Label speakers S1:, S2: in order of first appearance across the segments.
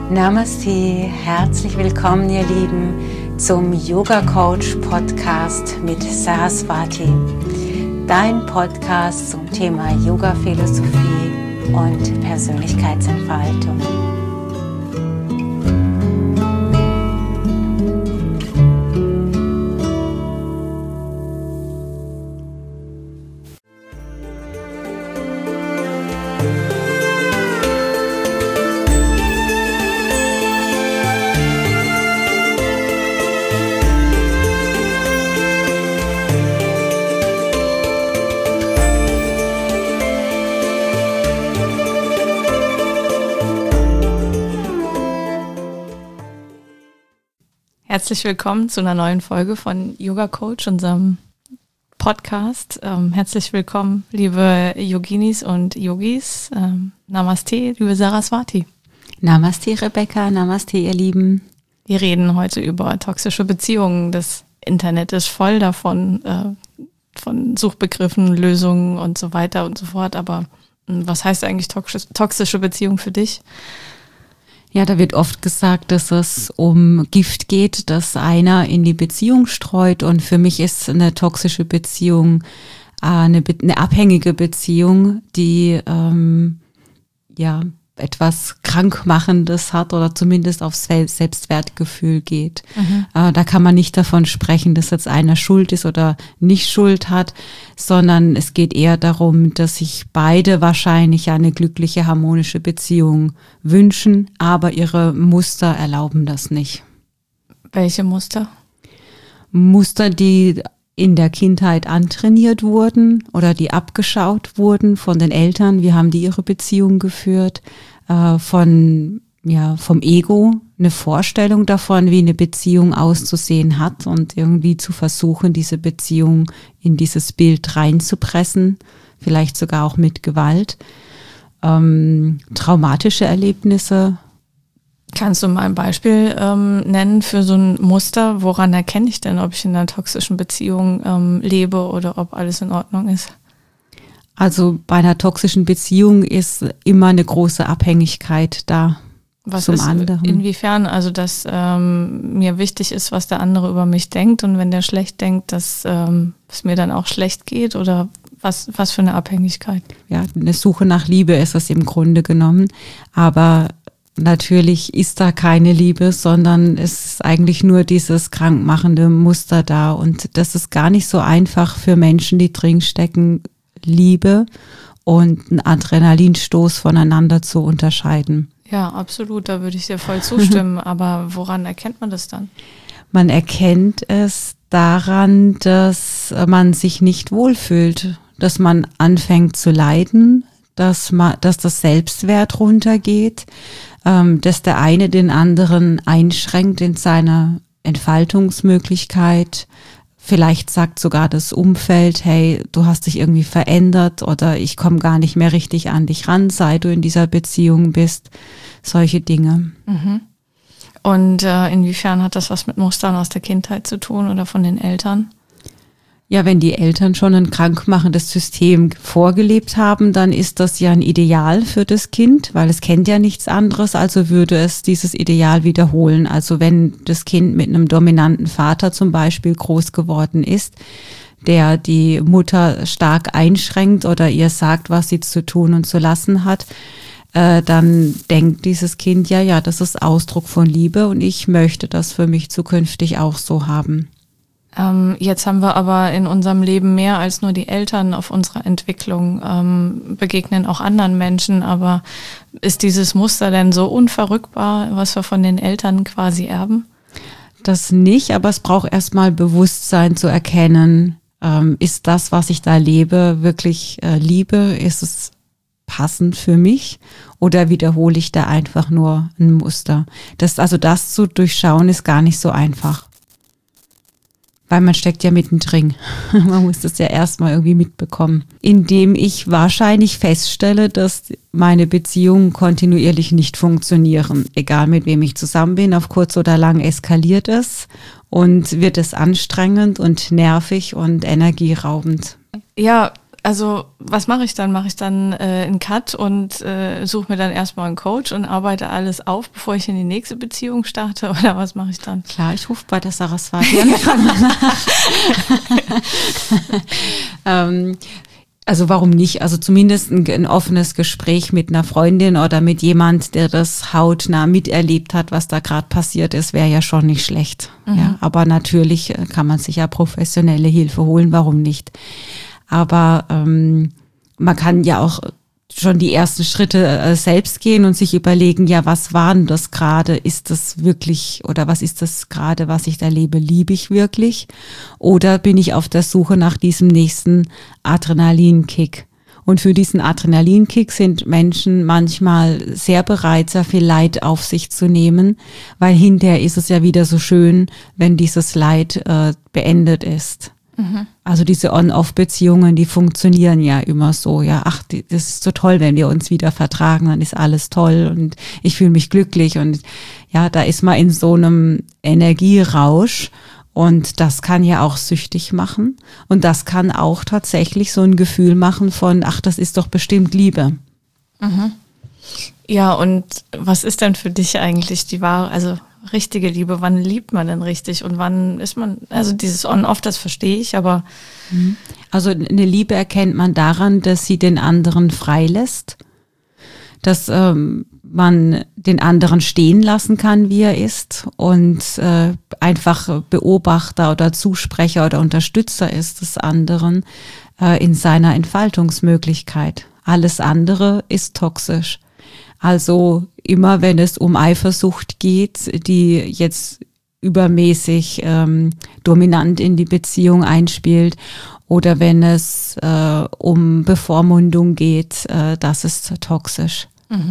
S1: Namaste, herzlich willkommen ihr Lieben zum Yoga Coach Podcast mit Saraswati, dein Podcast zum Thema Yoga Philosophie und Persönlichkeitsentfaltung.
S2: Herzlich willkommen zu einer neuen Folge von Yoga Coach, unserem Podcast. Herzlich willkommen, liebe Yoginis und Yogis. Namaste, liebe Saraswati.
S1: Namaste, Rebecca. Namaste, ihr Lieben.
S2: Wir reden heute über toxische Beziehungen. Das Internet ist voll davon, von Suchbegriffen, Lösungen und so weiter und so fort. Aber was heißt eigentlich toxische Beziehung für dich?
S1: Ja, da wird oft gesagt, dass es um Gift geht, das einer in die Beziehung streut. Und für mich ist eine toxische Beziehung eine abhängige Beziehung, die etwas Krankmachendes hat oder zumindest aufs Selbstwertgefühl geht. Da kann man nicht davon sprechen, dass jetzt einer schuld ist oder nicht Schuld hat, sondern es geht eher darum, dass sich beide wahrscheinlich eine glückliche, harmonische Beziehung wünschen, aber ihre Muster erlauben das nicht.
S2: Welche Muster?
S1: Muster, die in der Kindheit antrainiert wurden oder die abgeschaut wurden von den Eltern. Wie haben die ihre Beziehung geführt? Vom Ego, eine Vorstellung davon, wie eine Beziehung auszusehen hat und irgendwie zu versuchen, diese Beziehung in dieses Bild reinzupressen, vielleicht sogar auch mit Gewalt. Traumatische Erlebnisse.
S2: Kannst du mal ein Beispiel nennen für so ein Muster? Woran erkenne ich denn, ob ich in einer toxischen Beziehung lebe oder ob alles in Ordnung ist?
S1: Also bei einer toxischen Beziehung ist immer eine große Abhängigkeit da.
S2: Was
S1: zum
S2: ist
S1: anderen.
S2: Inwiefern? Also dass mir wichtig ist, was der andere über mich denkt und wenn der schlecht denkt, dass es mir dann auch schlecht geht oder was für eine Abhängigkeit?
S1: Ja, eine Suche nach Liebe ist es im Grunde genommen, aber natürlich ist da keine Liebe, sondern es ist eigentlich nur dieses krankmachende Muster da. Und das ist gar nicht so einfach für Menschen, die drin stecken, Liebe und einen Adrenalinstoß voneinander zu unterscheiden.
S2: Ja, absolut, da würde ich dir voll zustimmen. Aber woran erkennt man das dann?
S1: Man erkennt es daran, dass man sich nicht wohlfühlt, dass man anfängt zu leiden, dass das Selbstwert runtergeht, dass der eine den anderen einschränkt in seiner Entfaltungsmöglichkeit. Vielleicht sagt sogar das Umfeld, hey, du hast dich irgendwie verändert oder ich komme gar nicht mehr richtig an dich ran, seit du in dieser Beziehung bist. Solche Dinge.
S2: Mhm. Und inwiefern hat das was mit Mustern aus der Kindheit zu tun oder von den Eltern?
S1: Ja, wenn die Eltern schon ein krankmachendes System vorgelebt haben, dann ist das ja ein Ideal für das Kind, weil es kennt ja nichts anderes, also würde es dieses Ideal wiederholen. Also wenn das Kind mit einem dominanten Vater zum Beispiel groß geworden ist, der die Mutter stark einschränkt oder ihr sagt, was sie zu tun und zu lassen hat, dann denkt dieses Kind, ja, das ist Ausdruck von Liebe und ich möchte das für mich zukünftig auch so haben.
S2: Jetzt haben wir aber in unserem Leben mehr als nur die Eltern auf unserer Entwicklung, begegnen auch anderen Menschen, aber ist dieses Muster denn so unverrückbar, was wir von den Eltern quasi erben?
S1: Das nicht, aber es braucht erstmal Bewusstsein zu erkennen, ist das, was ich da lebe, wirklich Liebe? Ist es passend für mich oder wiederhole ich da einfach nur ein Muster? Das zu durchschauen ist gar nicht so einfach. Weil man steckt ja mittendrin. Man muss das ja erstmal irgendwie mitbekommen. Indem ich wahrscheinlich feststelle, dass meine Beziehungen kontinuierlich nicht funktionieren. Egal mit wem ich zusammen bin, auf kurz oder lang eskaliert es und wird es anstrengend und nervig und energieraubend.
S2: Ja, also was mache ich dann? Mache ich dann einen Cut und suche mir dann erstmal einen Coach und arbeite alles auf, bevor ich in die nächste Beziehung starte? Oder was mache ich dann?
S1: Klar, ich rufe bei der Saraswati an. Frag mal nach. Also warum nicht? Also zumindest ein offenes Gespräch mit einer Freundin oder mit jemand, der das hautnah miterlebt hat, was da gerade passiert ist, wäre ja schon nicht schlecht. Ja, aber natürlich kann man sich ja professionelle Hilfe holen, warum nicht? Aber man kann ja auch schon die ersten Schritte selbst gehen und sich überlegen, ja, was war denn das gerade? Ist das wirklich, oder was ist das gerade, was ich da lebe? Liebe ich wirklich? Oder bin ich auf der Suche nach diesem nächsten Adrenalinkick? Und für diesen Adrenalinkick sind Menschen manchmal sehr bereit, sehr viel Leid auf sich zu nehmen, weil hinterher ist es ja wieder so schön, wenn dieses Leid beendet ist. Also diese On-Off-Beziehungen, die funktionieren ja immer so, ja, das ist so toll, wenn wir uns wieder vertragen, dann ist alles toll und ich fühle mich glücklich und ja, da ist man in so einem Energierausch und das kann ja auch süchtig machen und das kann auch tatsächlich so ein Gefühl machen von, ach, das ist doch bestimmt Liebe.
S2: Ja, und was ist denn für dich eigentlich die wahre, also richtige Liebe? Wann liebt man denn richtig und wann ist man, also dieses On-Off, das verstehe ich, aber...
S1: Also eine Liebe erkennt man daran, dass sie den anderen freilässt, dass man den anderen stehen lassen kann, wie er ist und einfach Beobachter oder Zusprecher oder Unterstützer ist des anderen in seiner Entfaltungsmöglichkeit. Alles andere ist toxisch. Also immer, wenn es um Eifersucht geht, die jetzt übermäßig dominant in die Beziehung einspielt oder wenn es um Bevormundung geht, das ist toxisch.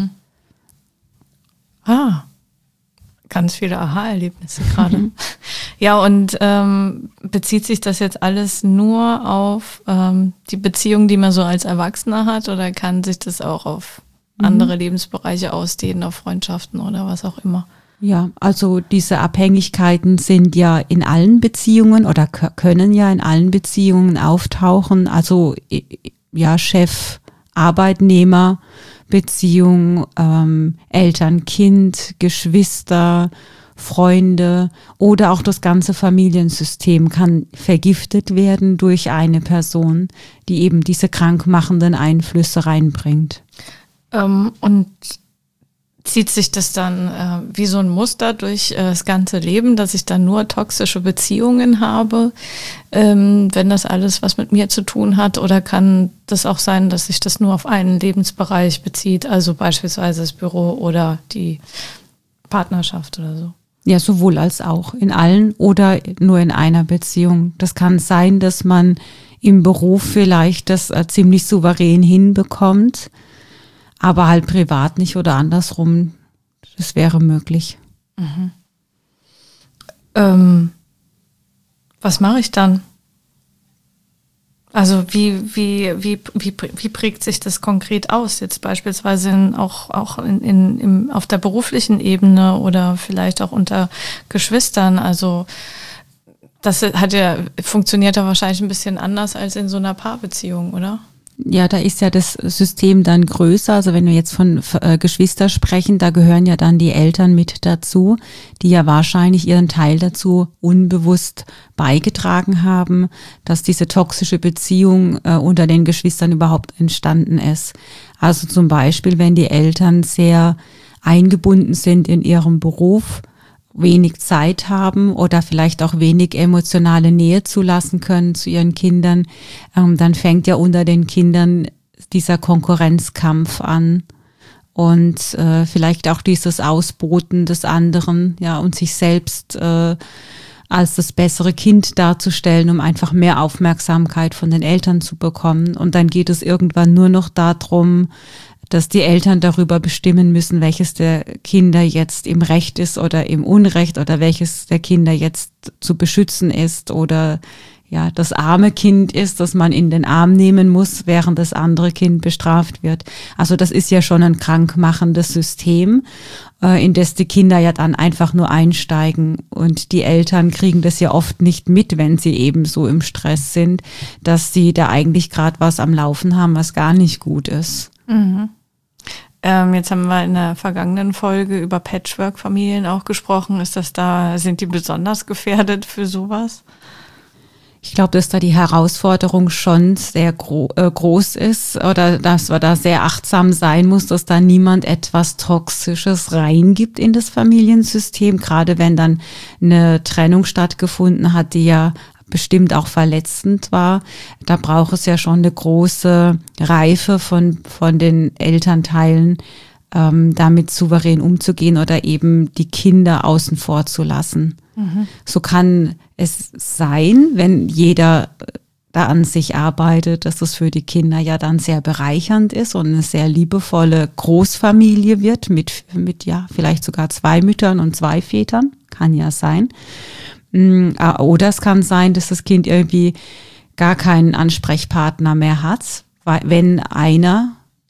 S2: Ganz viele Aha-Erlebnisse gerade. Ja, und bezieht sich das jetzt alles nur auf die Beziehung, die man so als Erwachsener hat, oder kann sich das auch auf andere Lebensbereiche ausdehnen, auf Freundschaften oder was auch immer?
S1: Ja, also diese Abhängigkeiten sind ja in allen Beziehungen oder können ja in allen Beziehungen auftauchen. Also ja, Chef-Arbeitnehmer-Beziehung, Eltern-Kind, Geschwister, Freunde oder auch das ganze Familiensystem kann vergiftet werden durch eine Person, die eben diese krankmachenden Einflüsse reinbringt.
S2: Und zieht sich das dann wie so ein Muster durch das ganze Leben, dass ich dann nur toxische Beziehungen habe, wenn das alles was mit mir zu tun hat? Oder kann das auch sein, dass sich das nur auf einen Lebensbereich bezieht, also beispielsweise das Büro oder die Partnerschaft oder so?
S1: Ja, sowohl als auch. In allen oder nur in einer Beziehung. Das kann sein, dass man im Beruf vielleicht das ziemlich souverän hinbekommt, aber halt privat nicht oder andersrum. Das wäre möglich.
S2: Was mache ich dann? Also wie prägt sich das konkret aus? Jetzt beispielsweise auch auf der beruflichen Ebene oder vielleicht auch unter Geschwistern. Also das funktioniert ja wahrscheinlich ein bisschen anders als in so einer Paarbeziehung, oder?
S1: Ja, da ist ja das System dann größer. Also wenn wir jetzt von Geschwister sprechen, da gehören ja dann die Eltern mit dazu, die ja wahrscheinlich ihren Teil dazu unbewusst beigetragen haben, dass diese toxische Beziehung unter den Geschwistern überhaupt entstanden ist. Also zum Beispiel, wenn die Eltern sehr eingebunden sind in ihrem Beruf, wenig Zeit haben oder vielleicht auch wenig emotionale Nähe zulassen können zu ihren Kindern, dann fängt ja unter den Kindern dieser Konkurrenzkampf an und vielleicht auch dieses Ausboten des anderen, ja, und sich selbst als das bessere Kind darzustellen, um einfach mehr Aufmerksamkeit von den Eltern zu bekommen. Und dann geht es irgendwann nur noch darum, dass die Eltern darüber bestimmen müssen, welches der Kinder jetzt im Recht ist oder im Unrecht oder welches der Kinder jetzt zu beschützen ist oder ja, das arme Kind ist, das man in den Arm nehmen muss, während das andere Kind bestraft wird. Also das ist ja schon ein krankmachendes System, in das die Kinder ja dann einfach nur einsteigen. Und die Eltern kriegen das ja oft nicht mit, wenn sie eben so im Stress sind, dass sie da eigentlich gerade was am Laufen haben, was gar nicht gut ist.
S2: Mhm. Jetzt haben wir in der vergangenen Folge über Patchwork-Familien auch gesprochen. Sind die besonders gefährdet für sowas?
S1: Ich glaube, dass da die Herausforderung schon sehr groß ist oder dass man da sehr achtsam sein muss, dass da niemand etwas Toxisches reingibt in das Familiensystem, gerade wenn dann eine Trennung stattgefunden hat, die ja bestimmt auch verletzend war. Da braucht es ja schon eine große Reife von den Elternteilen, damit souverän umzugehen oder eben die Kinder außen vor zu lassen. Mhm. So kann es sein, wenn jeder da an sich arbeitet, dass es für die Kinder ja dann sehr bereichernd ist und eine sehr liebevolle Großfamilie wird mit ja vielleicht sogar 2 Müttern und 2 Vätern, kann ja sein. Oder es kann sein, dass das Kind irgendwie gar keinen Ansprechpartner mehr hat, wenn einer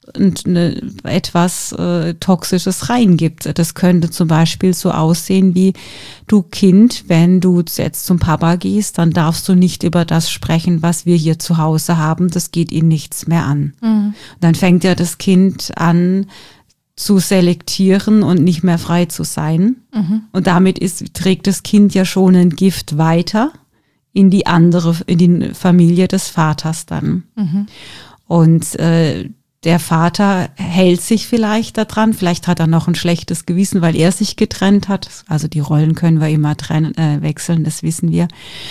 S1: etwas Toxisches reingibt. Das könnte zum Beispiel so aussehen wie, du Kind, wenn du jetzt zum Papa gehst, dann darfst du nicht über das sprechen, was wir hier zu Hause haben. Das geht ihn nichts mehr an. Mhm. Dann fängt ja das Kind an zu selektieren und nicht mehr frei zu sein. Mhm. Und damit trägt das Kind ja schon ein Gift weiter in die Familie des Vaters dann. Mhm. Und der Vater hält sich vielleicht daran, vielleicht hat er noch ein schlechtes Gewissen, weil er sich getrennt hat. Also die Rollen können wir immer wechseln, das wissen wir.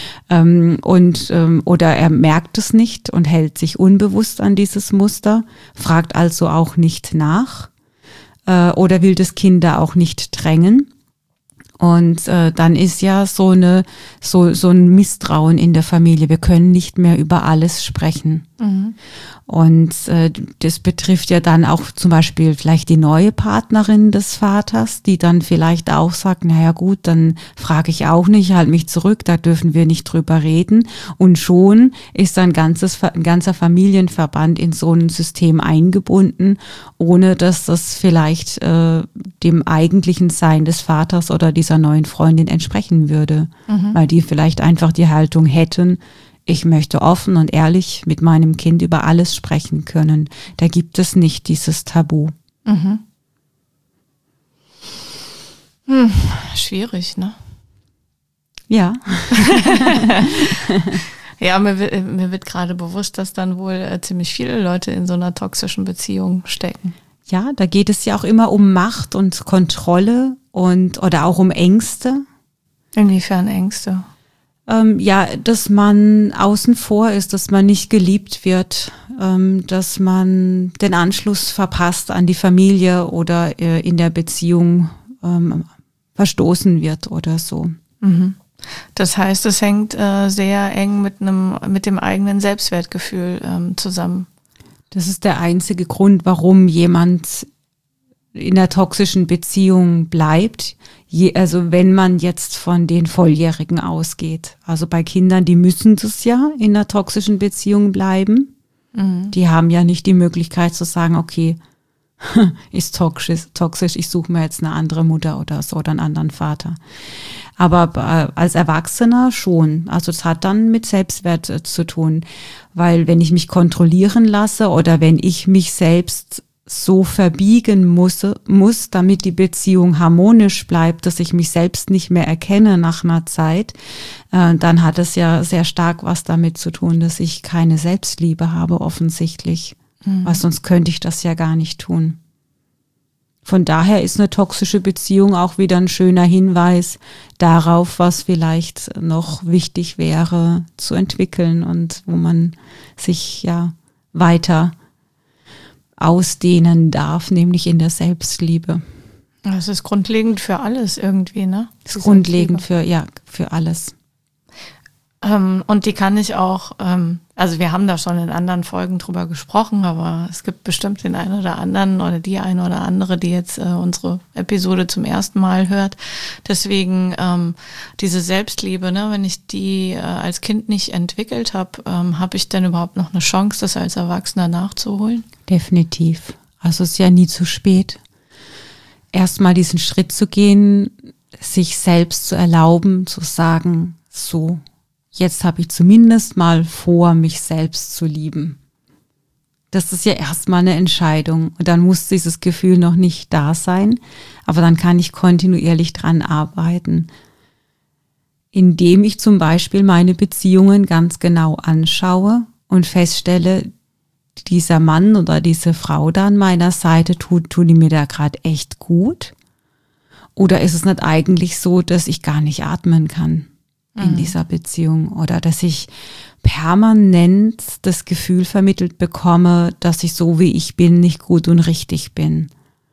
S1: Oder er merkt es nicht und hält sich unbewusst an dieses Muster, fragt also auch nicht nach oder will das Kind da auch nicht drängen. Und dann ist ja so ein Misstrauen in der Familie. Wir können nicht mehr über alles sprechen. Mhm. Und das betrifft ja dann auch zum Beispiel vielleicht die neue Partnerin des Vaters, die dann vielleicht auch sagt, naja gut, dann frage ich auch nicht, halt mich zurück, da dürfen wir nicht drüber reden. Und schon ist ein ganzer Familienverband in so ein System eingebunden, ohne dass das vielleicht dem eigentlichen Sein des Vaters oder dieser neuen Freundin entsprechen würde. Mhm. Weil die vielleicht einfach die Haltung hätten, ich möchte offen und ehrlich mit meinem Kind über alles sprechen können. Da gibt es nicht dieses Tabu. Mhm.
S2: Schwierig, ne?
S1: Ja.
S2: Ja, mir wird gerade bewusst, dass dann wohl ziemlich viele Leute in so einer toxischen Beziehung stecken.
S1: Ja, da geht es ja auch immer um Macht und Kontrolle oder auch um Ängste.
S2: Inwiefern Ängste?
S1: Ja, dass man außen vor ist, dass man nicht geliebt wird, dass man den Anschluss verpasst an die Familie oder in der Beziehung verstoßen wird oder so.
S2: Mhm. Das heißt, es hängt sehr eng mit dem eigenen Selbstwertgefühl zusammen.
S1: Das ist der einzige Grund, warum jemand in einer toxischen Beziehung bleibt. Also wenn man jetzt von den Volljährigen ausgeht. Also bei Kindern, die müssen das ja in einer toxischen Beziehung bleiben. Mhm. Die haben ja nicht die Möglichkeit zu sagen, okay, ist toxisch, ich suche mir jetzt eine andere Mutter oder so oder einen anderen Vater. Aber als Erwachsener schon. Also es hat dann mit Selbstwert zu tun. Weil wenn ich mich kontrollieren lasse oder wenn ich mich selbst so verbiegen muss, damit die Beziehung harmonisch bleibt, dass ich mich selbst nicht mehr erkenne nach einer Zeit, dann hat es ja sehr stark was damit zu tun, dass ich keine Selbstliebe habe offensichtlich. Mhm. Weil sonst könnte ich das ja gar nicht tun. Von daher ist eine toxische Beziehung auch wieder ein schöner Hinweis darauf, was vielleicht noch wichtig wäre zu entwickeln und wo man sich ja weiter ausdehnen darf, nämlich in der Selbstliebe.
S2: Das ist grundlegend für alles irgendwie, ne?
S1: Das ist grundlegend für alles.
S2: Und die kann ich auch Also wir haben da schon in anderen Folgen drüber gesprochen, aber es gibt bestimmt den einen oder anderen oder die eine oder andere, die jetzt unsere Episode zum ersten Mal hört. Deswegen diese Selbstliebe, ne, wenn ich die als Kind nicht entwickelt habe, habe ich denn überhaupt noch eine Chance, das als Erwachsener nachzuholen?
S1: Definitiv. Also es ist ja nie zu spät. Erstmal diesen Schritt zu gehen, sich selbst zu erlauben, zu sagen, so, jetzt habe ich zumindest mal vor, mich selbst zu lieben. Das ist ja erstmal eine Entscheidung. Und dann muss dieses Gefühl noch nicht da sein, aber dann kann ich kontinuierlich dran arbeiten. Indem ich zum Beispiel meine Beziehungen ganz genau anschaue und feststelle, dieser Mann oder diese Frau da an meiner Seite, tun die mir da gerade echt gut? Oder ist es nicht eigentlich so, dass ich gar nicht atmen kann in dieser Beziehung oder dass ich permanent das Gefühl vermittelt bekomme, dass ich so wie ich bin nicht gut und richtig bin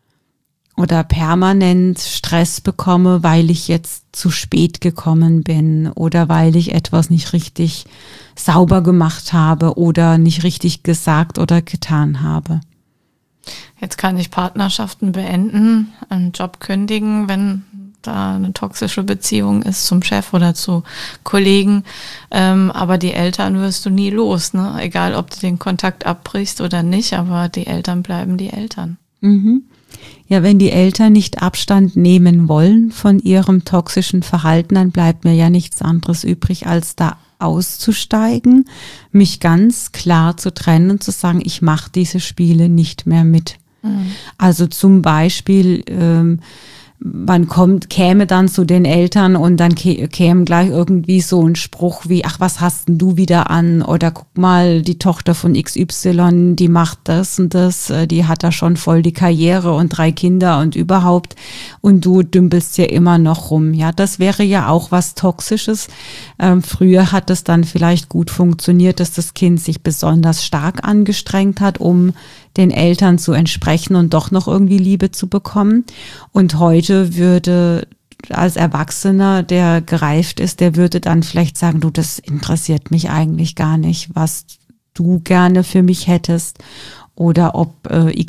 S1: oder permanent Stress bekomme, weil ich jetzt zu spät gekommen bin oder weil ich etwas nicht richtig sauber gemacht habe oder nicht richtig gesagt oder getan habe.
S2: Jetzt kann ich Partnerschaften beenden, einen Job kündigen, wenn da eine toxische Beziehung ist zum Chef oder zu Kollegen. Aber die Eltern wirst du nie los, ne? Egal, ob du den Kontakt abbrichst oder nicht, aber die Eltern bleiben die Eltern.
S1: Mhm. Ja, wenn die Eltern nicht Abstand nehmen wollen von ihrem toxischen Verhalten, dann bleibt mir ja nichts anderes übrig, als da auszusteigen, mich ganz klar zu trennen und zu sagen, ich mache diese Spiele nicht mehr mit. Mhm. Also zum Beispiel, man käme dann zu den Eltern und dann käme gleich irgendwie so ein Spruch wie, ach, was hast denn du wieder an? Oder guck mal, die Tochter von XY, die macht das und das, die hat da schon voll die Karriere und 3 Kinder und überhaupt und du dümpelst ja immer noch rum. Ja, das wäre ja auch was Toxisches. Früher hat es dann vielleicht gut funktioniert, dass das Kind sich besonders stark angestrengt hat, um den Eltern zu entsprechen und doch noch irgendwie Liebe zu bekommen. Und heute würde als Erwachsener, der gereift ist, der würde dann vielleicht sagen, du, das interessiert mich eigentlich gar nicht, was du gerne für mich hättest oder ob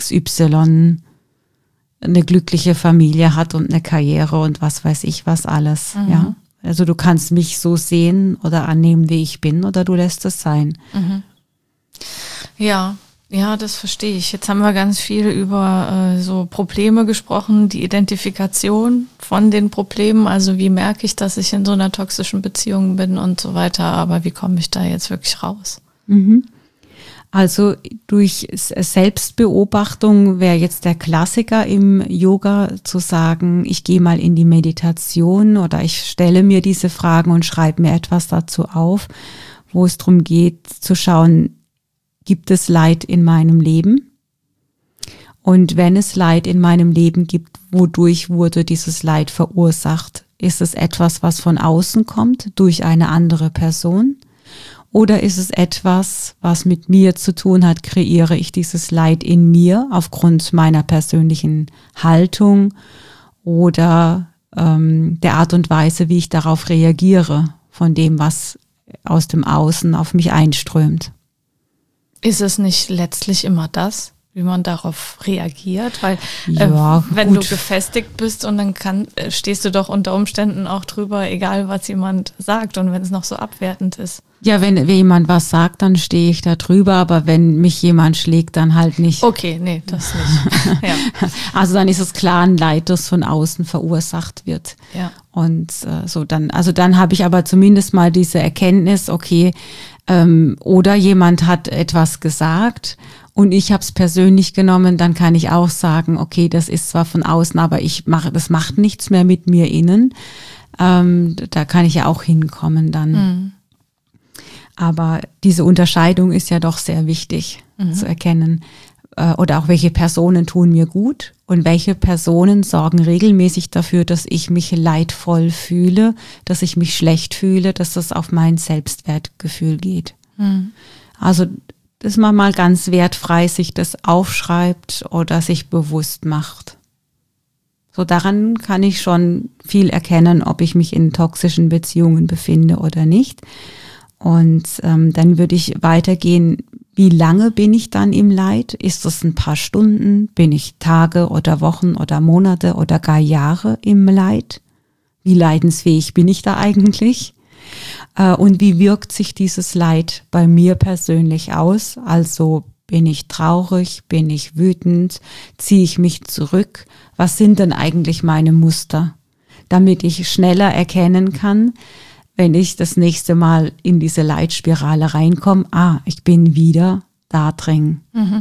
S1: XY eine glückliche Familie hat und eine Karriere und was weiß ich was alles. Mhm. Ja, also du kannst mich so sehen oder annehmen, wie ich bin, oder du lässt es sein.
S2: Mhm. Ja, das verstehe ich. Jetzt haben wir ganz viel über so Probleme gesprochen, die Identifikation von den Problemen. Also wie merke ich, dass ich in so einer toxischen Beziehung bin und so weiter. Aber wie komme ich da jetzt wirklich raus?
S1: Mhm. Also durch Selbstbeobachtung wäre jetzt der Klassiker im Yoga zu sagen, ich gehe mal in die Meditation oder ich stelle mir diese Fragen und schreibe mir etwas dazu auf, wo es darum geht zu schauen, gibt es Leid in meinem Leben? Und wenn es Leid in meinem Leben gibt, wodurch wurde dieses Leid verursacht? Ist es etwas, was von außen kommt, durch eine andere Person? Oder ist es etwas, was mit mir zu tun hat? Kreiere ich dieses Leid in mir aufgrund meiner persönlichen Haltung oder der Art und Weise, wie ich darauf reagiere, von dem, was aus dem Außen auf mich einströmt?
S2: Ist es nicht letztlich immer das, wie man darauf reagiert? Weil
S1: ja,
S2: wenn du gefestigt bist und dann stehst du doch unter Umständen auch drüber, egal was jemand sagt und wenn es noch so abwertend ist.
S1: Ja, wenn jemand was sagt, dann stehe ich da drüber, aber wenn mich jemand schlägt, dann halt nicht.
S2: Okay, nee, das nicht. Ja.
S1: Also dann ist es klar ein Leid, das von außen verursacht wird.
S2: Ja.
S1: Und dann habe ich aber zumindest mal diese Erkenntnis, okay, oder jemand hat etwas gesagt und ich habe es persönlich genommen, dann kann ich auch sagen, okay, das ist zwar von außen, aber das macht nichts mehr mit mir innen. Da kann ich ja auch hinkommen dann. Mhm. Aber diese Unterscheidung ist ja doch sehr wichtig zu erkennen. Oder auch, welche Personen tun mir gut und welche Personen sorgen regelmäßig dafür, dass ich mich leidvoll fühle, dass ich mich schlecht fühle, dass das auf mein Selbstwertgefühl geht. Mhm. Also, dass man mal ganz wertfrei sich das aufschreibt oder sich bewusst macht. So daran kann ich schon viel erkennen, ob ich mich in toxischen Beziehungen befinde oder nicht. Und dann würde ich weitergehen, wie lange bin ich dann im Leid? Ist es ein paar Stunden? Bin ich Tage oder Wochen oder Monate oder gar Jahre im Leid? Wie leidensfähig bin ich da eigentlich? Und wie wirkt sich dieses Leid bei mir persönlich aus? Also bin ich traurig? Bin ich wütend? Ziehe ich mich zurück? Was sind denn eigentlich meine Muster? Damit ich schneller erkennen kann, wenn ich das nächste Mal in diese Leitspirale reinkomme, ich bin wieder da drin.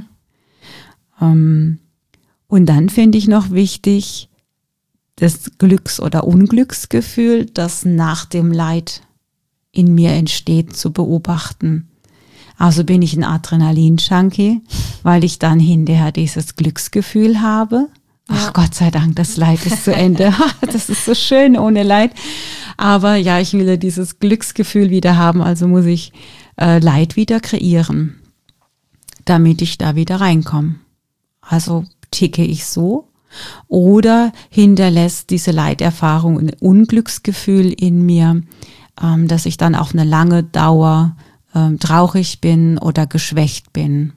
S1: Und dann finde ich noch wichtig, das Glücks- oder Unglücksgefühl, das nach dem Leid in mir entsteht, zu beobachten. Also bin ich ein Adrenalin-Junkie, weil ich dann hinterher dieses Glücksgefühl habe. Ach Gott sei Dank, das Leid ist zu Ende. Das ist so schön ohne Leid. Aber ja, ich will ja dieses Glücksgefühl wieder haben, also muss ich Leid wieder kreieren, damit ich da wieder reinkomme. Also ticke ich so oder hinterlässt diese Leiterfahrung ein Unglücksgefühl in mir, dass ich dann auf eine lange Dauer traurig bin oder geschwächt bin.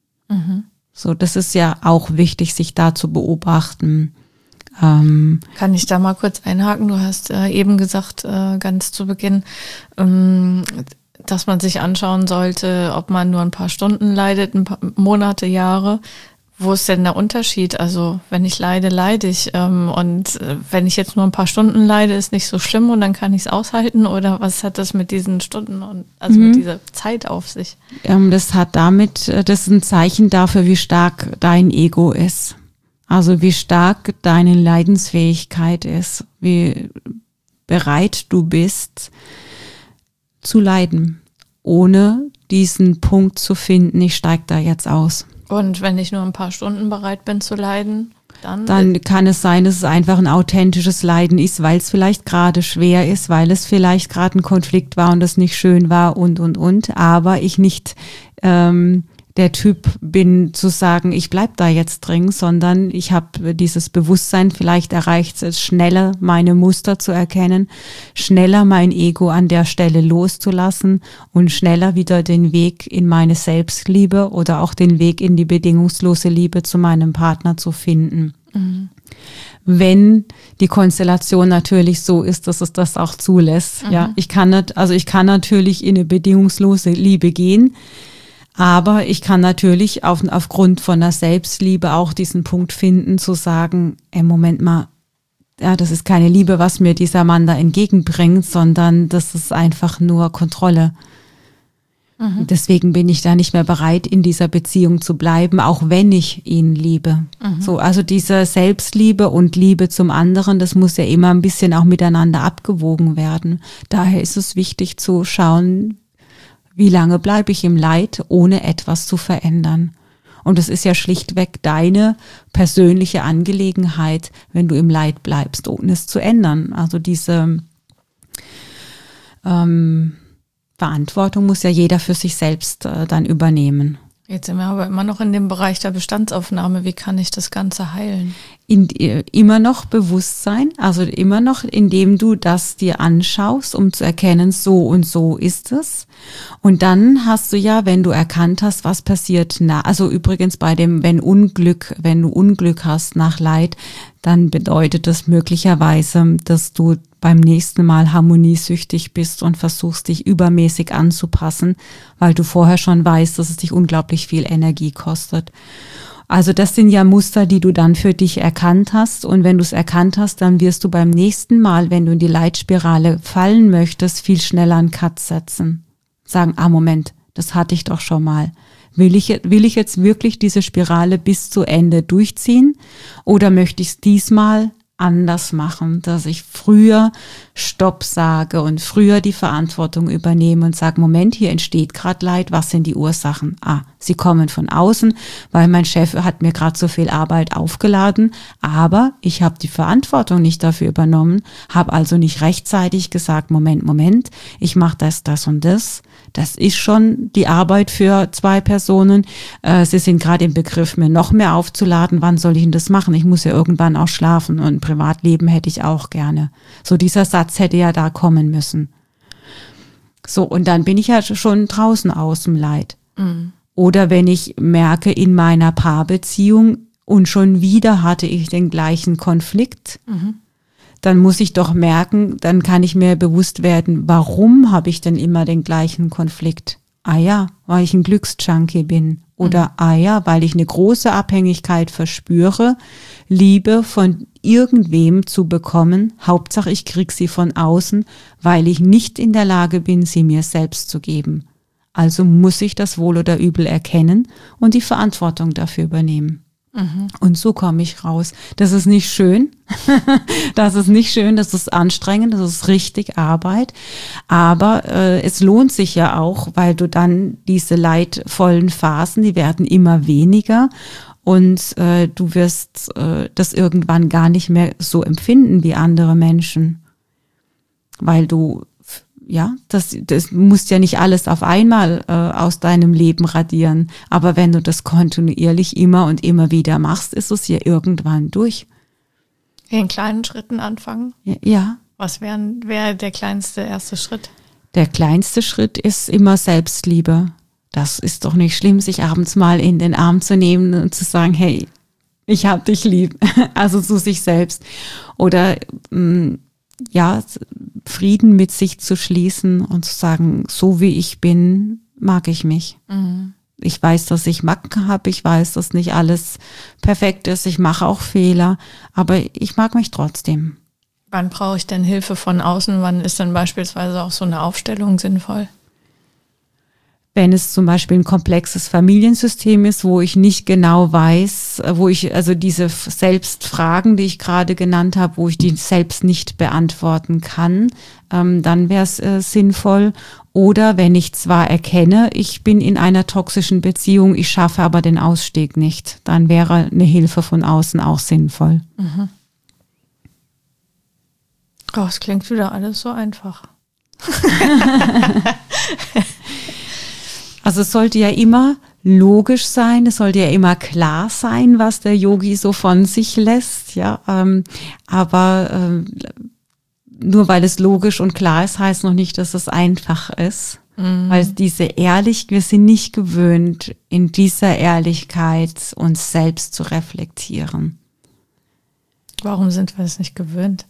S1: So, das ist ja auch wichtig, sich da zu beobachten.
S2: Kann ich da mal kurz einhaken? Du hast eben gesagt, ganz zu Beginn, dass man sich anschauen sollte, ob man nur ein paar Stunden leidet, ein paar Monate, Jahre. Wo ist denn der Unterschied? Also wenn ich leide, leide ich. Und wenn ich jetzt nur ein paar Stunden leide, ist nicht so schlimm und dann kann ich es aushalten? Oder was hat das mit diesen Stunden und also mit dieser Zeit auf sich?
S1: Das ist ein Zeichen dafür, wie stark dein Ego ist. Also wie stark deine Leidensfähigkeit ist, wie bereit du bist zu leiden, ohne diesen Punkt zu finden, ich steige da jetzt aus.
S2: Und wenn ich nur ein paar Stunden bereit bin zu leiden,
S1: dann kann es sein, dass es einfach ein authentisches Leiden ist, weil es vielleicht gerade schwer ist, weil es vielleicht gerade ein Konflikt war und es nicht schön war und. Aber ich nicht der Typ bin zu sagen, ich bleib da jetzt drin, sondern ich habe dieses Bewusstsein, vielleicht erreicht es schneller, meine Muster zu erkennen, schneller mein Ego an der Stelle loszulassen und schneller wieder den Weg in meine Selbstliebe oder auch den Weg in die bedingungslose Liebe zu meinem Partner zu finden. Wenn die Konstellation natürlich so ist, dass es das auch zulässt. Ja, ich kann natürlich in eine bedingungslose Liebe gehen. Aber ich kann natürlich aufgrund von der Selbstliebe auch diesen Punkt finden, zu sagen, Moment mal, ja, das ist keine Liebe, was mir dieser Mann da entgegenbringt, sondern das ist einfach nur Kontrolle. Deswegen bin ich da nicht mehr bereit, in dieser Beziehung zu bleiben, auch wenn ich ihn liebe. So, also diese Selbstliebe und Liebe zum anderen, das muss ja immer ein bisschen auch miteinander abgewogen werden. Daher ist es wichtig zu schauen, wie lange bleibe ich im Leid, ohne etwas zu verändern? Und es ist ja schlichtweg deine persönliche Angelegenheit, wenn du im Leid bleibst, ohne es zu ändern. Also diese Verantwortung muss ja jeder für sich selbst dann übernehmen.
S2: Jetzt sind wir aber immer noch in dem Bereich der Bestandsaufnahme. Wie kann ich das Ganze heilen?
S1: Immer noch Bewusstsein, also immer noch, indem du das dir anschaust, um zu erkennen, so und so ist es. Und dann hast du ja, wenn du erkannt hast, was passiert, also übrigens bei dem, wenn du Unglück hast nach Leid, dann bedeutet das möglicherweise, dass du beim nächsten Mal harmoniesüchtig bist und versuchst, dich übermäßig anzupassen, weil du vorher schon weißt, dass es dich unglaublich viel Energie kostet. Also das sind ja Muster, die du dann für dich erkannt hast. Und wenn du es erkannt hast, dann wirst du beim nächsten Mal, wenn du in die Leitspirale fallen möchtest, viel schneller einen Cut setzen. Sagen, Moment, das hatte ich doch schon mal. Will ich jetzt wirklich diese Spirale bis zu Ende durchziehen oder möchte ich es diesmal anders machen, dass ich früher Stopp sage und früher die Verantwortung übernehme und sage, Moment, hier entsteht gerade Leid, was sind die Ursachen? Sie kommen von außen, weil mein Chef hat mir gerade so viel Arbeit aufgeladen, aber ich habe die Verantwortung nicht dafür übernommen, habe also nicht rechtzeitig gesagt, Moment, ich mache das und das. Das ist schon die Arbeit für 2 Personen. Sie sind gerade im Begriff, mir noch mehr aufzuladen. Wann soll ich denn das machen? Ich muss ja irgendwann auch schlafen und Privatleben hätte ich auch gerne. So dieser Satz hätte ja da kommen müssen. So, und dann bin ich ja schon draußen aus dem Leid.
S2: Mhm.
S1: Oder wenn ich merke in meiner Paarbeziehung und schon wieder hatte ich den gleichen Konflikt, dann muss ich doch merken, dann kann ich mir bewusst werden, warum habe ich denn immer den gleichen Konflikt? Ah ja, weil ich ein Glücksjunkie bin. Oder ah ja, weil ich eine große Abhängigkeit verspüre, Liebe von irgendwem zu bekommen. Hauptsache, ich kriege sie von außen, weil ich nicht in der Lage bin, sie mir selbst zu geben. Also muss ich das Wohl oder Übel erkennen und die Verantwortung dafür übernehmen. Und so komme ich raus. Das ist nicht schön. Das ist nicht schön, das ist anstrengend, das ist richtig Arbeit. Aber es lohnt sich ja auch, weil du dann diese leidvollen Phasen, die werden immer weniger. Und du wirst das irgendwann gar nicht mehr so empfinden wie andere Menschen. Weil du, ja, das musst ja nicht alles auf einmal aus deinem Leben radieren. Aber wenn du das kontinuierlich immer und immer wieder machst, ist es ja irgendwann durch.
S2: In kleinen Schritten anfangen?
S1: Ja.
S2: Was wäre der kleinste erste Schritt?
S1: Der kleinste Schritt ist immer Selbstliebe. Das ist doch nicht schlimm, sich abends mal in den Arm zu nehmen und zu sagen, hey, ich hab dich lieb. Also zu sich selbst. Oder ja, Frieden mit sich zu schließen und zu sagen, so wie ich bin, mag ich mich. Ich weiß, dass ich Macken habe, ich weiß, dass nicht alles perfekt ist, ich mache auch Fehler, aber ich mag mich trotzdem.
S2: Wann brauche ich denn Hilfe von außen? Wann ist denn beispielsweise auch so eine Aufstellung sinnvoll?
S1: Wenn es zum Beispiel ein komplexes Familiensystem ist, wo ich nicht genau weiß, wo ich also diese Selbstfragen, die ich gerade genannt habe, wo ich die selbst nicht beantworten kann, dann wäre es sinnvoll. Oder wenn ich zwar erkenne, ich bin in einer toxischen Beziehung, ich schaffe aber den Ausstieg nicht, dann wäre eine Hilfe von außen auch sinnvoll.
S2: Oh, es klingt wieder alles so einfach.
S1: Also es sollte ja immer logisch sein, es sollte ja immer klar sein, was der Yogi so von sich lässt, ja. Aber nur weil es logisch und klar ist, heißt noch nicht, dass es einfach ist. Weil wir sind nicht gewöhnt, in dieser Ehrlichkeit uns selbst zu reflektieren.
S2: Warum sind wir es nicht gewöhnt?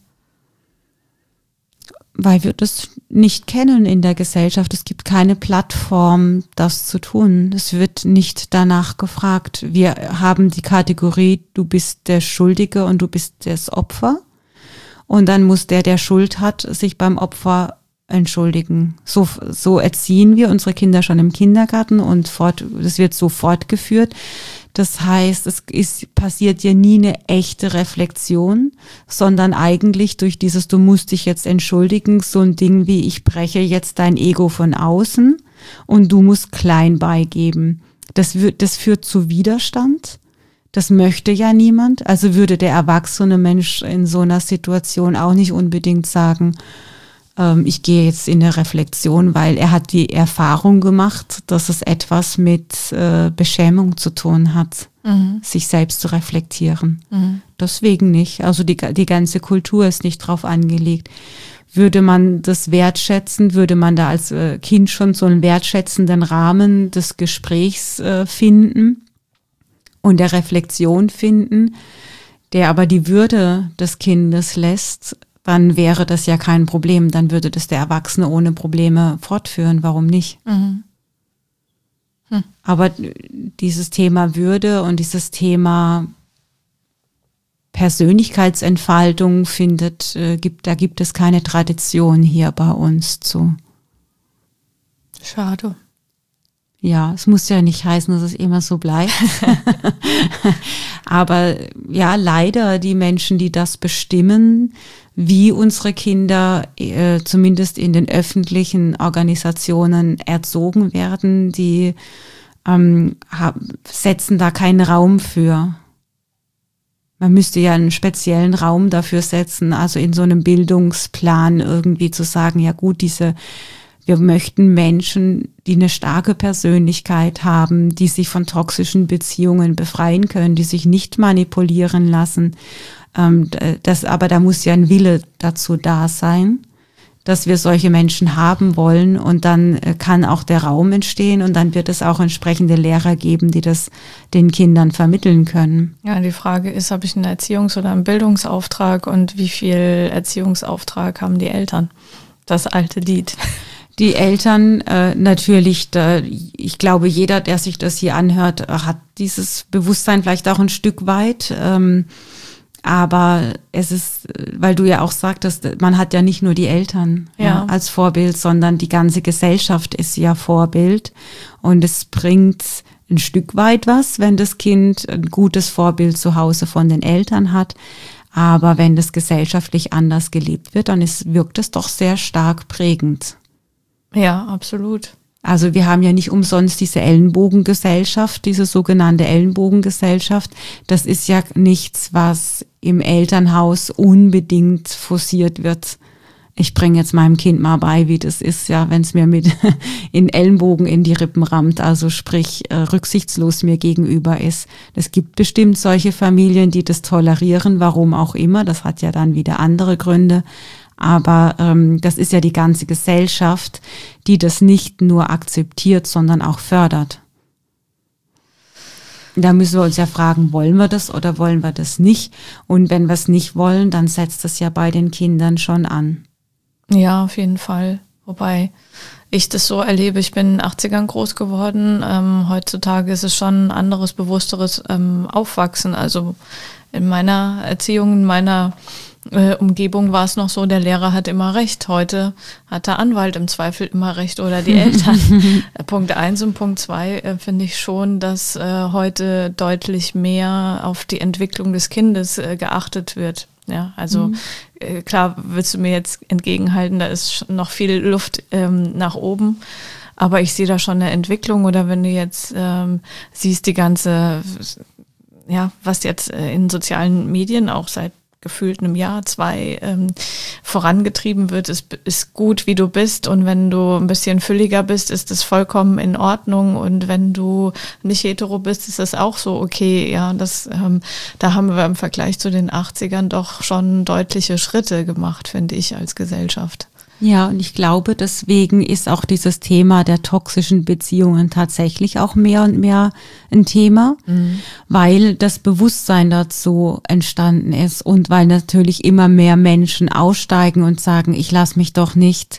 S1: Weil wir das nicht kennen in der Gesellschaft. Es gibt keine Plattform, das zu tun. Es wird nicht danach gefragt. Wir haben die Kategorie, du bist der Schuldige und du bist das Opfer. Und dann muss der Schuld hat, sich beim Opfer entschuldigen. So erziehen wir unsere Kinder schon im Kindergarten und das wird so fortgeführt. Das heißt, passiert ja nie eine echte Reflexion, sondern eigentlich durch dieses, du musst dich jetzt entschuldigen, so ein Ding wie, ich breche jetzt dein Ego von außen und du musst klein beigeben. Das führt zu Widerstand. Das möchte ja niemand. Also würde der erwachsene Mensch in so einer Situation auch nicht unbedingt sagen, ich gehe jetzt in eine Reflexion, weil er hat die Erfahrung gemacht, dass es etwas mit Beschämung zu tun hat, sich selbst zu reflektieren. Deswegen nicht. Also die ganze Kultur ist nicht drauf angelegt. Würde man das wertschätzen, würde man da als Kind schon so einen wertschätzenden Rahmen des Gesprächs finden und der Reflexion finden, der aber die Würde des Kindes lässt, dann wäre das ja kein Problem. Dann würde das der Erwachsene ohne Probleme fortführen. Warum nicht? Aber dieses Thema Würde und dieses Thema Persönlichkeitsentfaltung da gibt es keine Tradition hier bei uns zu.
S2: Schade.
S1: Ja, es muss ja nicht heißen, dass es immer so bleibt. Aber ja, leider die Menschen, die das bestimmen, wie unsere Kinder zumindest in den öffentlichen Organisationen erzogen werden, die setzen da keinen Raum für. Man müsste ja einen speziellen Raum dafür setzen, also in so einem Bildungsplan irgendwie zu sagen, ja gut, wir möchten Menschen, die eine starke Persönlichkeit haben, die sich von toxischen Beziehungen befreien können, die sich nicht manipulieren lassen. Aber da muss ja ein Wille dazu da sein, dass wir solche Menschen haben wollen und dann kann auch der Raum entstehen und dann wird es auch entsprechende Lehrer geben, die das den Kindern vermitteln können.
S2: Ja, die Frage ist, habe ich einen Erziehungs- oder einen Bildungsauftrag und wie viel Erziehungsauftrag haben die Eltern? Das alte Lied.
S1: Die Eltern natürlich, ich glaube, jeder, der sich das hier anhört, hat dieses Bewusstsein vielleicht auch ein Stück weit. Aber es ist, weil du ja auch sagtest, man hat ja nicht nur die Eltern als Vorbild, sondern die ganze Gesellschaft ist ja Vorbild. Und es bringt ein Stück weit was, wenn das Kind ein gutes Vorbild zu Hause von den Eltern hat. Aber wenn das gesellschaftlich anders gelebt wird, dann wirkt es doch sehr stark prägend.
S2: Ja, absolut.
S1: Also wir haben ja nicht umsonst diese Ellenbogengesellschaft, diese sogenannte Ellenbogengesellschaft. Das ist ja nichts, was im Elternhaus unbedingt forciert wird. Ich bringe jetzt meinem Kind mal bei, wie das ist, ja, wenn es mir mit in Ellenbogen in die Rippen rammt, also sprich rücksichtslos mir gegenüber ist. Es gibt bestimmt solche Familien, die das tolerieren, warum auch immer. Das hat ja dann wieder andere Gründe. Aber das ist ja die ganze Gesellschaft, die das nicht nur akzeptiert, sondern auch fördert. Da müssen wir uns ja fragen, wollen wir das oder wollen wir das nicht? Und wenn wir es nicht wollen, dann setzt es ja bei den Kindern schon an.
S2: Ja, auf jeden Fall. Wobei ich das so erlebe, ich bin in den 80ern groß geworden. Heutzutage ist es schon ein anderes, bewussteres Aufwachsen. Also in meiner Erziehung, in meiner Umgebung war es noch so, der Lehrer hat immer recht. Heute hat der Anwalt im Zweifel immer recht oder die Eltern. Punkt 1 und Punkt 2 finde ich schon, dass heute deutlich mehr auf die Entwicklung des Kindes geachtet wird. Ja, also klar willst du mir jetzt entgegenhalten, da ist noch viel Luft nach oben. Aber ich sehe da schon eine Entwicklung. Oder wenn du jetzt siehst, die ganze, ja, was jetzt in sozialen Medien auch seit gefühlt einem Jahr, 2 vorangetrieben wird, ist gut, wie du bist. Und wenn du ein bisschen fülliger bist, ist das vollkommen in Ordnung. Und wenn du nicht hetero bist, ist das auch so okay. Ja, das, da haben wir im Vergleich zu den 80ern doch schon deutliche Schritte gemacht, finde ich, als Gesellschaft.
S1: Ja, und ich glaube, deswegen ist auch dieses Thema der toxischen Beziehungen tatsächlich auch mehr und mehr ein Thema, weil das Bewusstsein dazu entstanden ist und weil natürlich immer mehr Menschen aussteigen und sagen, ich lasse mich doch nicht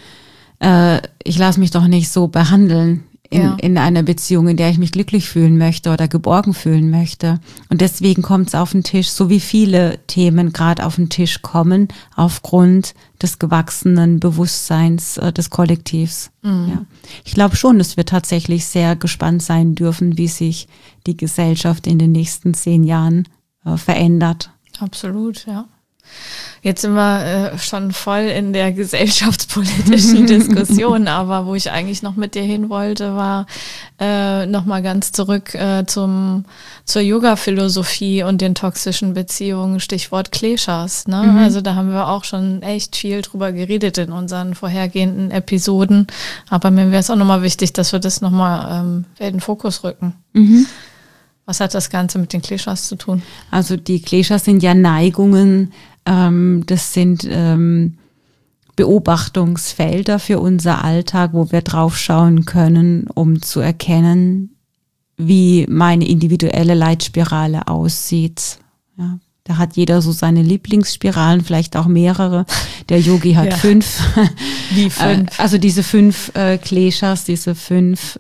S1: so behandeln in einer Beziehung, in der ich mich glücklich fühlen möchte oder geborgen fühlen möchte. Und deswegen kommt es auf den Tisch, so wie viele Themen gerade auf den Tisch kommen, aufgrund des gewachsenen Bewusstseins des Kollektivs. Ja. Ich glaube schon, dass wir tatsächlich sehr gespannt sein dürfen, wie sich die Gesellschaft in den nächsten 10 Jahren verändert.
S2: Absolut, ja. Jetzt sind wir schon voll in der gesellschaftspolitischen Diskussion, aber wo ich eigentlich noch mit dir hin wollte, war nochmal ganz zurück zur Yoga-Philosophie und den toxischen Beziehungen, Stichwort Kleshas. Ne? Also da haben wir auch schon echt viel drüber geredet in unseren vorhergehenden Episoden, aber mir wäre es auch nochmal wichtig, dass wir das nochmal in den Fokus rücken. Was hat das Ganze mit den Kleshas zu tun?
S1: Also die Kleshas sind ja Neigungen, das sind Beobachtungsfelder für unser Alltag, wo wir drauf schauen können, um zu erkennen, wie meine individuelle Leitspirale aussieht. Ja, da hat jeder so seine Lieblingsspiralen, vielleicht auch mehrere. Der Yogi hat 5.
S2: Wie 5?
S1: Also diese 5 Kleshas, diese 5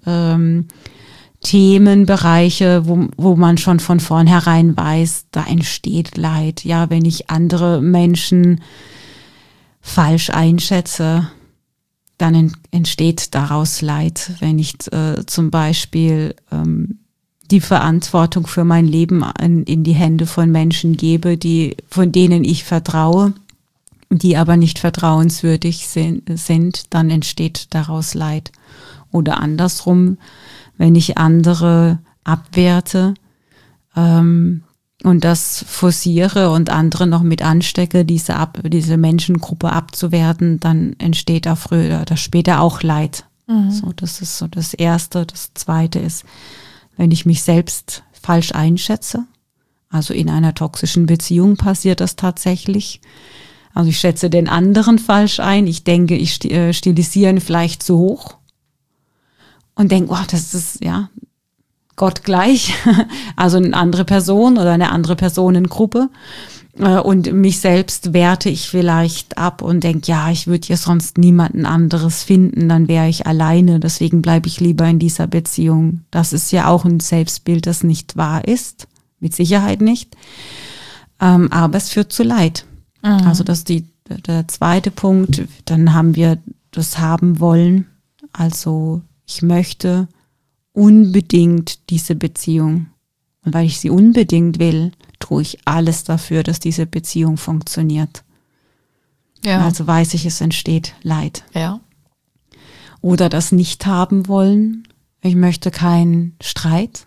S1: Themenbereiche, wo man schon von vornherein weiß, da entsteht Leid. Ja, wenn ich andere Menschen falsch einschätze, dann entsteht daraus Leid. Wenn ich zum Beispiel die Verantwortung für mein Leben in die Hände von Menschen gebe, von denen ich vertraue, die aber nicht vertrauenswürdig sind, dann entsteht daraus Leid. Oder andersrum, wenn ich andere abwerte und das forciere und andere noch mit anstecke, diese Menschengruppe abzuwerten, dann entsteht auch früher oder später auch Leid. So, das ist so das Erste. Das Zweite ist, wenn ich mich selbst falsch einschätze, also in einer toxischen Beziehung passiert das tatsächlich, Also ich schätze den anderen falsch ein. Ich denke, ich stilisiere ihn vielleicht zu hoch und denke, oh, das ist ja Gott gleich, also eine andere Person oder eine andere Personengruppe. Und mich selbst werte ich vielleicht ab und denke, ja, ich würde ja sonst niemanden anderes finden, dann wäre ich alleine, deswegen bleibe ich lieber in dieser Beziehung. Das ist ja auch ein Selbstbild, das nicht wahr ist, mit Sicherheit nicht, aber es führt zu Leid. Mhm. Also das ist der zweite Punkt. Dann haben wir das haben wollen, also ich möchte unbedingt diese Beziehung. Und weil ich sie unbedingt will, tue ich alles dafür, dass diese Beziehung funktioniert. Ja. Also weiß ich, es entsteht Leid.
S2: Ja.
S1: Oder das nicht haben wollen. Ich möchte keinen Streit.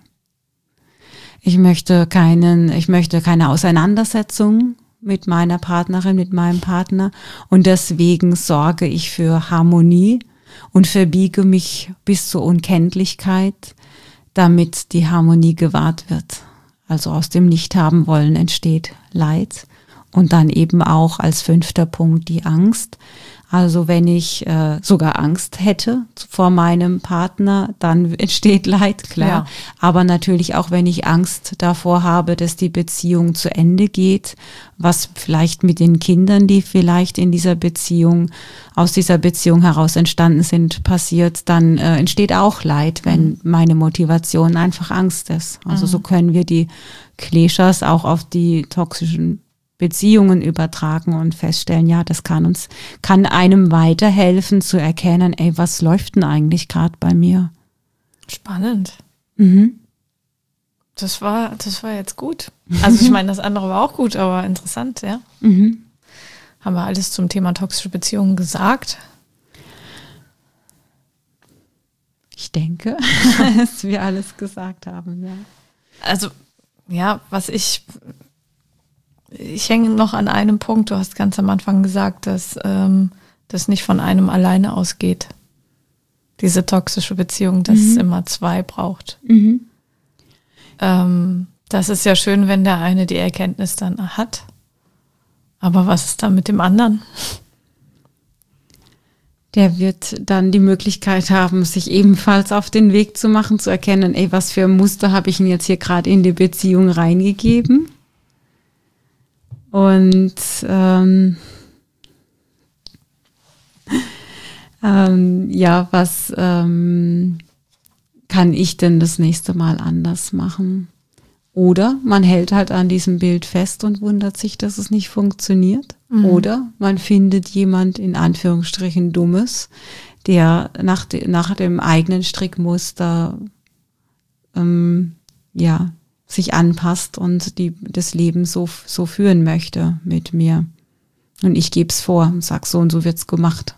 S1: Ich möchte keine Auseinandersetzung mit meiner Partnerin, mit meinem Partner. Und deswegen sorge ich für Harmonie und verbiege mich bis zur Unkenntlichkeit, damit die Harmonie gewahrt wird. Also aus dem Nicht-Haben-Wollen entsteht Leid. Und dann eben auch als 5. Punkt die Angst. Also wenn ich sogar Angst hätte vor meinem Partner, dann entsteht Leid, klar. Ja. Aber natürlich auch, wenn ich Angst davor habe, dass die Beziehung zu Ende geht, was vielleicht mit den Kindern, die vielleicht in dieser Beziehung, aus dieser Beziehung heraus entstanden sind, passiert, dann entsteht auch Leid, wenn meine Motivation einfach Angst ist. Also so können wir die Klischees auch auf die toxischen Beziehungen übertragen und feststellen, ja, das kann einem weiterhelfen zu erkennen, ey, was läuft denn eigentlich gerade bei mir?
S2: Spannend. Mhm. Das war jetzt gut. Also ich meine, das andere war auch gut, aber interessant, ja. Mhm. Haben wir alles zum Thema toxische Beziehungen gesagt?
S1: Ich denke, dass wir alles gesagt haben, ja.
S2: Also, ja, ich hänge noch an einem Punkt. Du hast ganz am Anfang gesagt, dass das nicht von einem alleine ausgeht. Diese toxische Beziehung, dass es immer 2 braucht. Mhm. Das ist ja schön, wenn der eine die Erkenntnis dann hat. Aber was ist dann mit dem anderen?
S1: Der wird dann die Möglichkeit haben, sich ebenfalls auf den Weg zu machen, zu erkennen, ey, was für ein Muster habe ich denn jetzt hier gerade in die Beziehung reingegeben? Und was kann ich denn das nächste Mal anders machen? Oder man hält halt an diesem Bild fest und wundert sich, dass es nicht funktioniert. Mhm. Oder man findet jemand in Anführungsstrichen Dummes, der nach dem eigenen Strickmuster sich anpasst und das Leben so führen möchte mit mir. Und ich gebe es vor und sage, so und so wird's gemacht.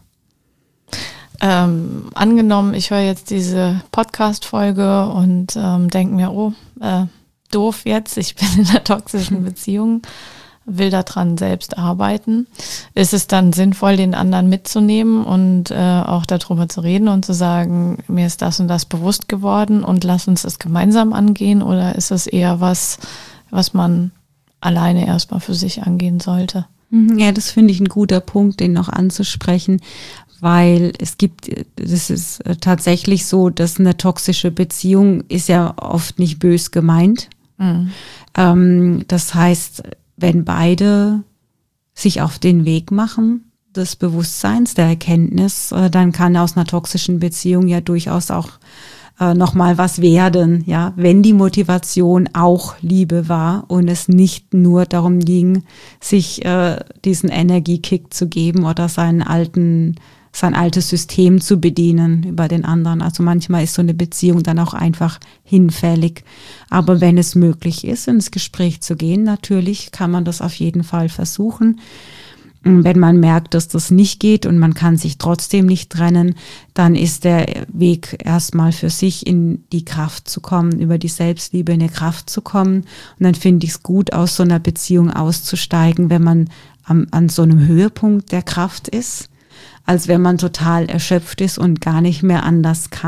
S2: Angenommen, ich höre jetzt diese Podcast-Folge und denke mir, doof jetzt, ich bin in einer toxischen Beziehung, will daran selbst arbeiten. Ist es dann sinnvoll, den anderen mitzunehmen und auch darüber zu reden und zu sagen, mir ist das und das bewusst geworden und lass uns das gemeinsam angehen? Oder ist es eher was man alleine erstmal für sich angehen sollte?
S1: Ja, das finde ich ein guter Punkt, den noch anzusprechen, weil das ist tatsächlich so, dass eine toxische Beziehung ist ja oft nicht bös gemeint. Mhm. Das heißt, wenn beide sich auf den Weg machen, des Bewusstseins, der Erkenntnis, dann kann aus einer toxischen Beziehung ja durchaus auch nochmal was werden, ja, wenn die Motivation auch Liebe war und es nicht nur darum ging, sich diesen Energiekick zu geben oder sein altes System zu bedienen über den anderen. Also manchmal ist so eine Beziehung dann auch einfach hinfällig. Aber wenn es möglich ist, ins Gespräch zu gehen, natürlich kann man das auf jeden Fall versuchen. Wenn man merkt, dass das nicht geht und man kann sich trotzdem nicht trennen, dann ist der Weg erstmal für sich in die Kraft zu kommen, über die Selbstliebe in die Kraft zu kommen. Und dann finde ich es gut, aus so einer Beziehung auszusteigen, wenn man an so einem Höhepunkt der Kraft ist, als wenn man total erschöpft ist und gar nicht mehr anders kann.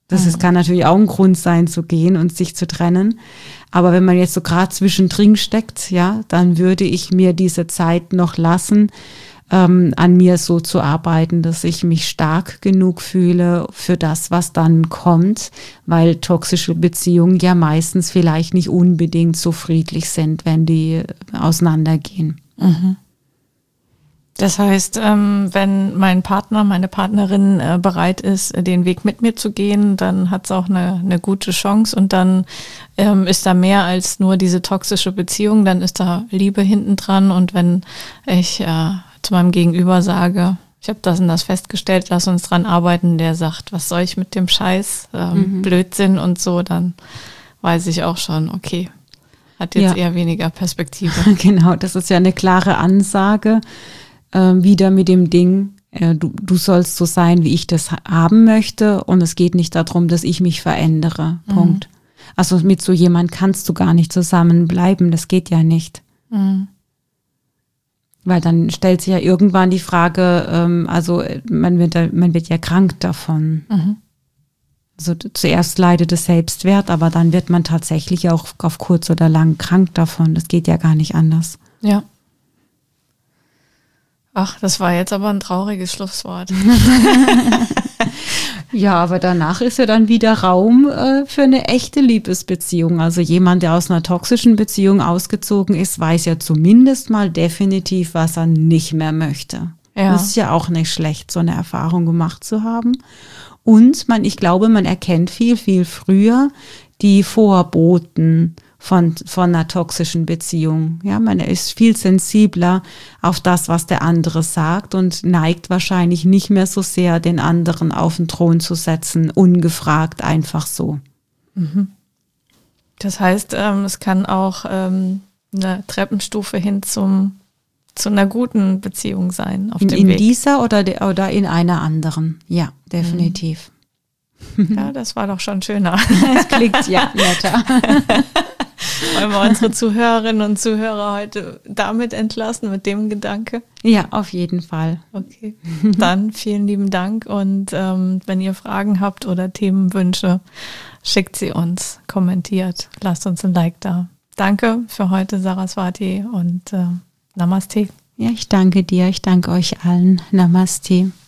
S1: Kann natürlich auch ein Grund sein zu gehen und sich zu trennen. Aber wenn man jetzt so gerade zwischendrin steckt, ja, dann würde ich mir diese Zeit noch lassen, an mir so zu arbeiten, dass ich mich stark genug fühle für das, was dann kommt, weil toxische Beziehungen ja meistens vielleicht nicht unbedingt so friedlich sind, wenn die auseinandergehen.
S2: Mhm. Das heißt, wenn mein Partner, meine Partnerin bereit ist, den Weg mit mir zu gehen, dann hat es auch eine gute Chance und dann ist da mehr als nur diese toxische Beziehung, dann ist da Liebe hinten dran und wenn ich zu meinem Gegenüber sage, ich habe das und das festgestellt, lass uns dran arbeiten, der sagt, was soll ich mit dem Scheiß, Blödsinn und so, dann weiß ich auch schon, okay, hat jetzt eher weniger Perspektive.
S1: Genau, das ist ja eine klare Ansage, wieder mit dem Ding, du sollst so sein, wie ich das haben möchte und es geht nicht darum, dass ich mich verändere, Punkt. Also mit so jemand kannst du gar nicht zusammenbleiben, das geht ja nicht. Weil dann stellt sich ja irgendwann die Frage, man wird ja krank davon. Also zuerst leidet es Selbstwert, aber dann wird man tatsächlich auch auf kurz oder lang krank davon. Das geht ja gar nicht anders.
S2: Ja. Ach, das war jetzt aber ein trauriges Schlusswort.
S1: Ja, aber danach ist ja dann wieder Raum für eine echte Liebesbeziehung. Also jemand, der aus einer toxischen Beziehung ausgezogen ist, weiß ja zumindest mal definitiv, was er nicht mehr möchte. Ja. Das ist ja auch nicht schlecht, so eine Erfahrung gemacht zu haben. Und ich glaube, man erkennt viel, viel früher die Vorboten von einer toxischen Beziehung. Ja, man ist viel sensibler auf das, was der andere sagt und neigt wahrscheinlich nicht mehr so sehr, den anderen auf den Thron zu setzen, ungefragt, einfach so.
S2: Das heißt, es kann auch eine Treppenstufe hin zu einer guten Beziehung sein auf dem Weg.
S1: In dieser oder in einer anderen. Ja, definitiv.
S2: Ja, das war doch schon schöner.
S1: Das klingt ja netter.
S2: Wollen wir unsere Zuhörerinnen und Zuhörer heute damit entlassen, mit dem Gedanke?
S1: Ja, auf jeden Fall.
S2: Okay, dann vielen lieben Dank und wenn ihr Fragen habt oder Themenwünsche, schickt sie uns, kommentiert, lasst uns ein Like da. Danke für heute, Saraswati und Namaste.
S1: Ja, ich danke dir, ich danke euch allen. Namaste.